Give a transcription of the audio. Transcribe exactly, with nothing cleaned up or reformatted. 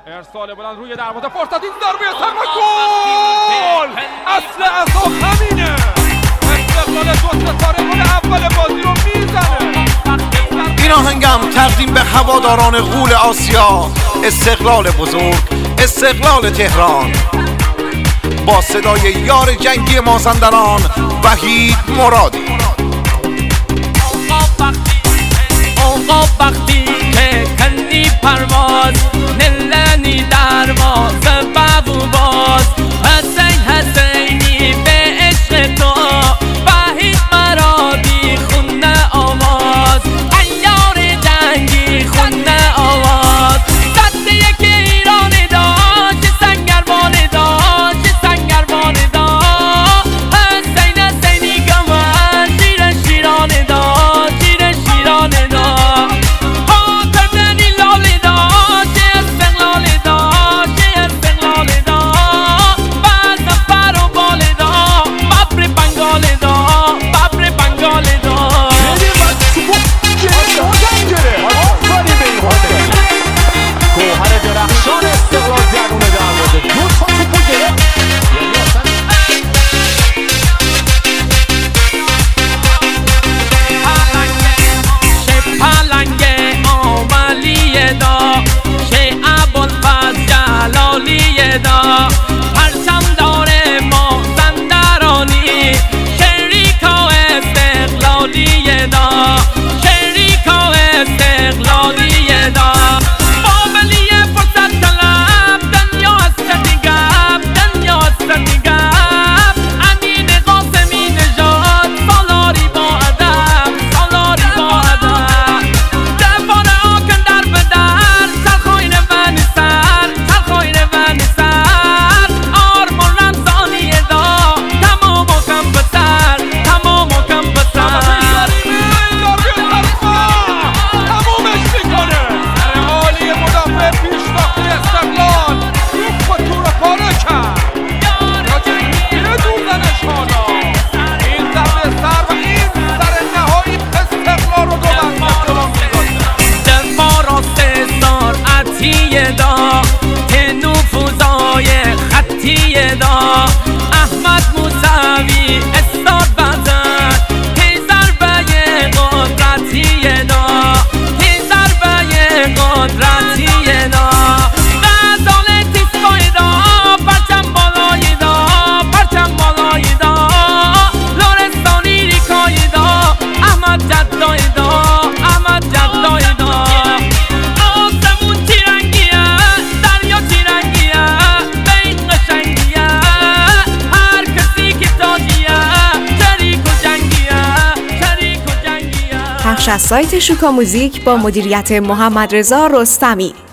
ارسال بلند روی دروازه، فرصت، این ضربه سرما، گل! اصل اساس همینه. استقلال دو ستاره گل اول بازی رو میزنه. این آهنگم تقدیم به هواداران غول آسیا، استقلال بزرگ، استقلال تهران، با صدای یار جنگی مازندران وحید مرادی. آقا وقتی که کندی پرواز، نلنی درواز بابو باز، حسین حسینی به عشق تو، وحید مرادی خونه آواز، عیار جنگی خونه آواز، دسته یک ایران داشت، سنگروان داشت، سنگروان داشت، حسین حسینی گمان شیر شیران داشت، شیر شیران داشت. دا پرچم داره مازندرانی، شریکا استقلالی دا، شریکا استقلالی دا، بابلی فرصت طلب، دنیا است دیگب، دنیا است دیگب، امین قاسمی نژاد، سالاری با ادب، سالاری با ادب، دفار آکن در به در، سرخوین من سر، سرخوین من دا که نفوذای خطی دا، احمد موسوی استاد بزن، که ضربه قدرتی دا، که ضربه قدرتی دا، غزال تیسکای دا، پرچم بالای دا، پرچم بالای دا، لرستانی ریکای دا، احمد جدای دا، احمد جدای دا. پخش از سایت شوکا موزیک با مدیریت محمد رضا رستمی.